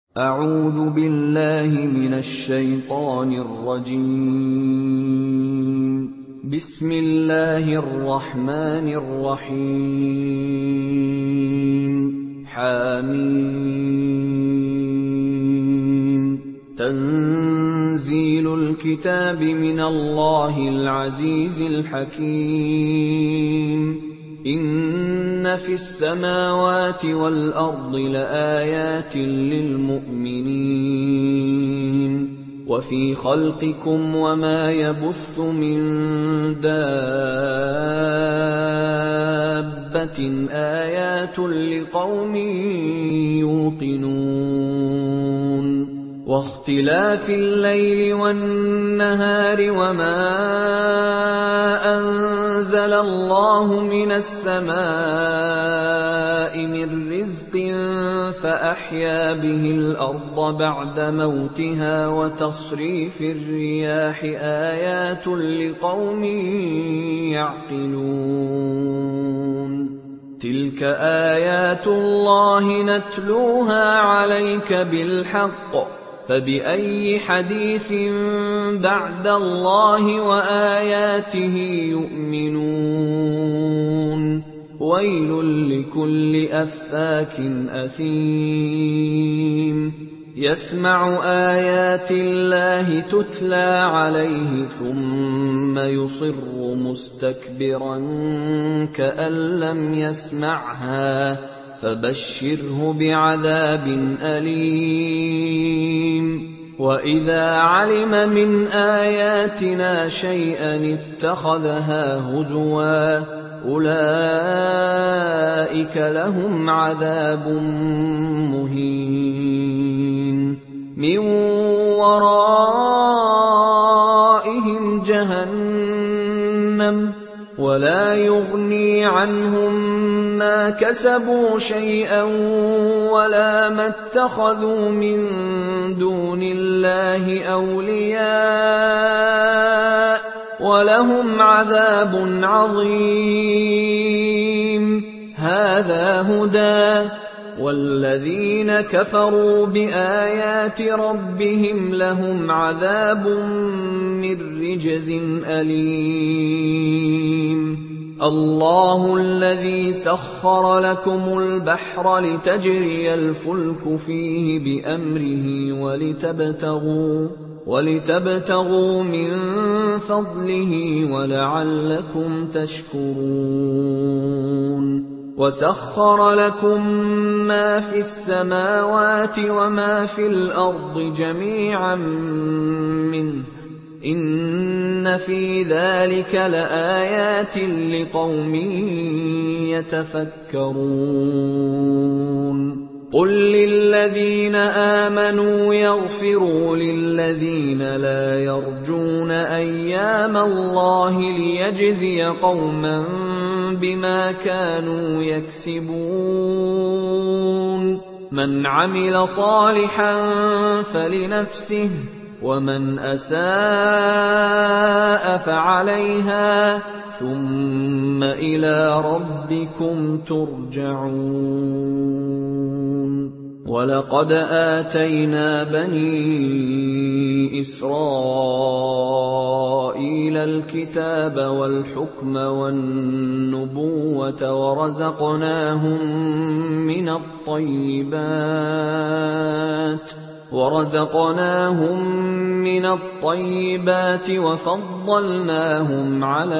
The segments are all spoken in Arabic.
أعوذ بالله من الشيطان الرجيم. بسم الله الرحمن الرحيم. حميم. تنزيل الكتاب من الله العزيز الحكيم. إن في السماوات والأرض لآيات للمؤمنين وفي خلقكم وما يبث من دابة آيات لقوم يوقنون واختلاف الليل والنهار وما أنزل الله من السماء من رزق فأحيا به الأرض بعد موتها وتصريف الرياح آيات لقوم يعقلون. تلك آيات الله نتلوها عليك بالحق فبأي حديث بعد الله وآياته يؤمنون. ويل لكل أفاك أثيم يسمع آيات الله تتلى عليه ثم يصر مستكبرا كأن لم يسمعها فبشره بعذاب أليم. وإذا علم من آياتنا شيئا اتخذها هزوا أولئك لهم عذاب مهين من ورائهم جهنم ولا يغني عنهم ما كسبوا شيئا ولا ما اتخذوا من دون الله أولياء ولهم عذاب عظيم. هذا هدى والذين كفروا بآيات ربهم لهم عذاب من رجز أليم. الله الذي سخر لكم البحر لتجري الفلك فيه بأمره ولتبتغوا من فضله ولعلكم تشكرون. وسخر لكم ما في السماوات وما في الأرض جميعا منه إن في ذلك لآيات لقوم يتفكرون. قل للذين آمنوا يغفروا للذين لا يرجون أيام الله ليجزي قوما بما كانوا يكسبون. من عمل صالحا فلنفسه ومن أساء فعليها ثم إلى ربكم ترجعون. ولقد آتينا بني إسرائيل الكتاب والحكم والنبوة ورزقناهم من الطيبات وفضلناهم على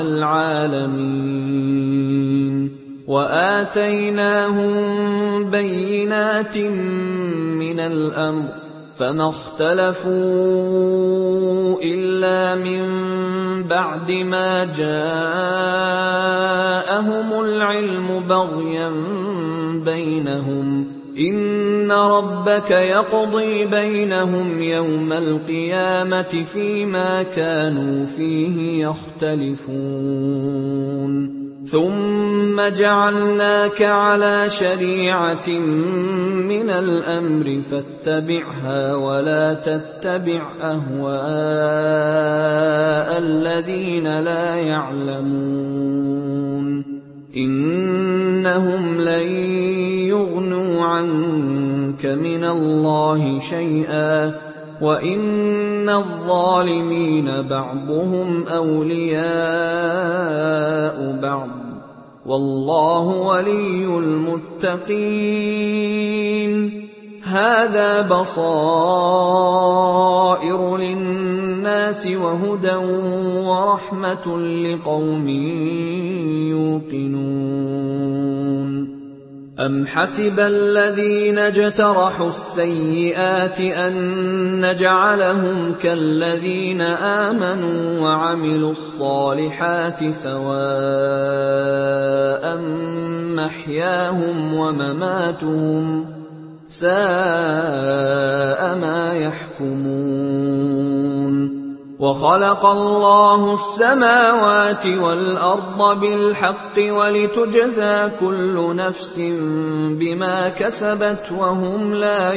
العالمين. وآتيناهم بينات من الأمر فما اختلفوا إلا من بعد ما جاءهم العلم بغيا بينهم. إن ربك يقضي بينهم يوم القيامة فيما كانوا فيه يختلفون. ثم جعلناك على شريعة من الأمر فاتبعها ولا تتبع أهواء الذين لا يعلمون. إنهم لن يغنوا عنك يغنينك من الله شيئا وإن الظالمين بعضهم أولياء بعض والله ولي المتقين. هذا بصائر للناس وهدى ورحمة لقوم يوقنون. أم حسب الذين اجترحوا السيئات أن نجعلهم كالذين آمنوا وعملوا الصالحات سواء محياهم ومماتهم ساء ما يحكمون. وخلق الله السماوات والأرض بالحق ولتجزى كل نفس بما كسبت وهم لا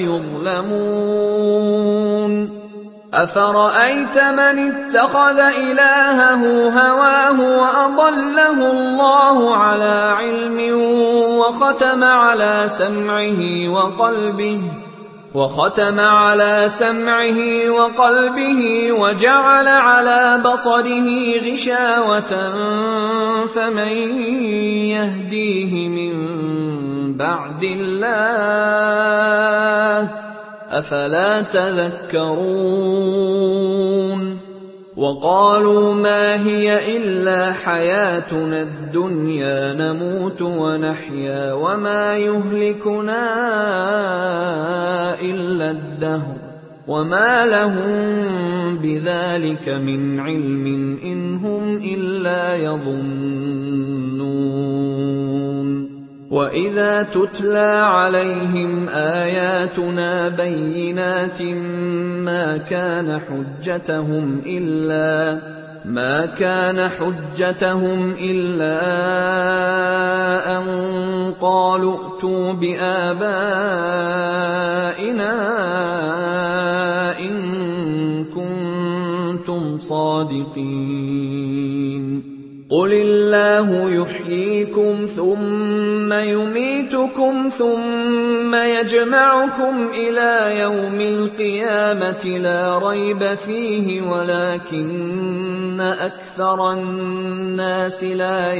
يظلمون. أفرأيت من اتخذ إلهه هواه وأضله الله على علم وختم على سمعه وقلبه وجعل على بصره غشاوة فمن يهديه من بعد الله أفلا تذكرون. وقالوا ما هي إلا حياتنا الدنيا نموت ونحيا وما يهلكنا إلا الدهر وما لهم بذلك من علم إن هم إلا يظنون. وإذا تتلى عليهم آياتنا بينات ما كان حجتهم إلا أن قالوا ائتوا بآبائنا إن كنتم صادقين. قل الله يحييكم ثم يميتكم ثم يجمعكم إلى يوم القيامة لا ريب فيه ولكن أكثر الناس لا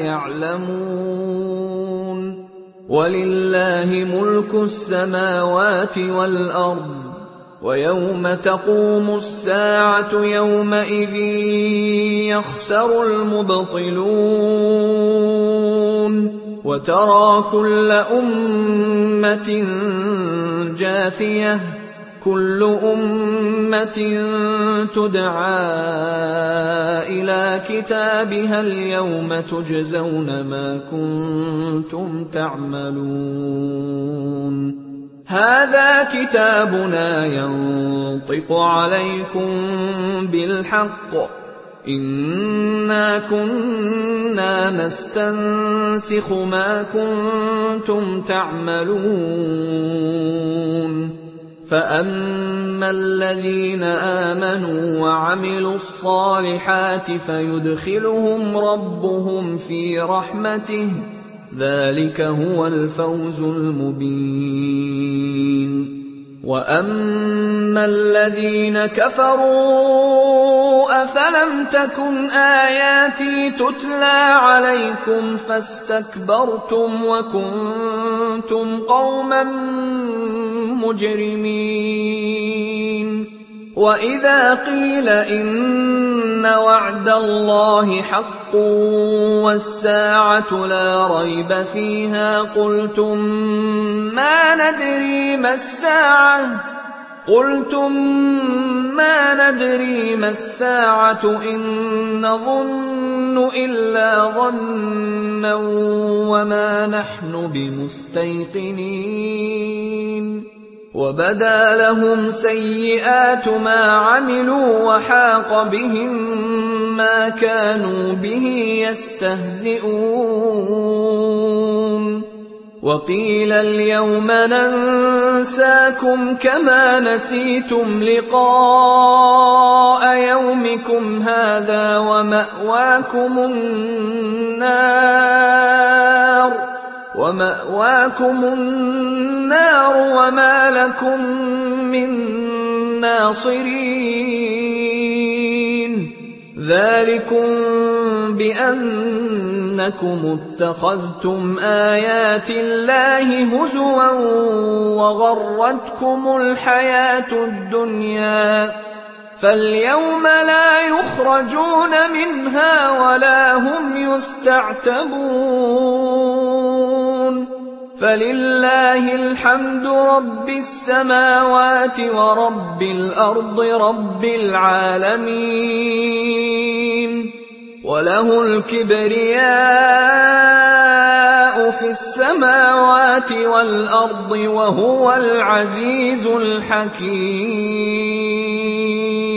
يعلمون. ولله ملك السماوات والأرض ويوم تقوم الساعة يومئذ يخسر المبطلون. وترى كل أمة جاثية كل أمة تدعى إلى كتابها اليوم تجزون ما كنتم تعملون. هذا كتابنا ينطق عليكم بالحق إنا كنا نستنسخ ما كنتم تعملون. فأما الذين آمنوا وعملوا الصالحات فيدخلهم ربهم في رحمته ذلك هو الفوز المبين. وأما الذين كفروا أفلم تكن آياتي تتلى عليكم فاستكبرتم وكنتم قوما مجرمين. وإذا قيل إن وعد الله حق والساعة لا ريب فيها قلتم ما ندري ما الساعة إن نظن إلا ظنا وما نحن بمستيقنين. وبدا لهم سيئات ما عملوا وحاق بهم ما كانوا به يستهزئون. وقيل اليوم ننساكم كما نسيتم لقاء يومكم هذا ومأواكم النار ومأواكم النار وما لكم من ناصرين ذلكم بأنكم اتخذتم آيات الله هزوا وغرتكم الحياة الدنيا فاليوم لا يخرجون منها ولا هم يستعتبون فلله الحمد رب السماوات ورب الأرض رب العالمين وله الكبرياء في السماوات والأرض وهو العزيز الحكيم.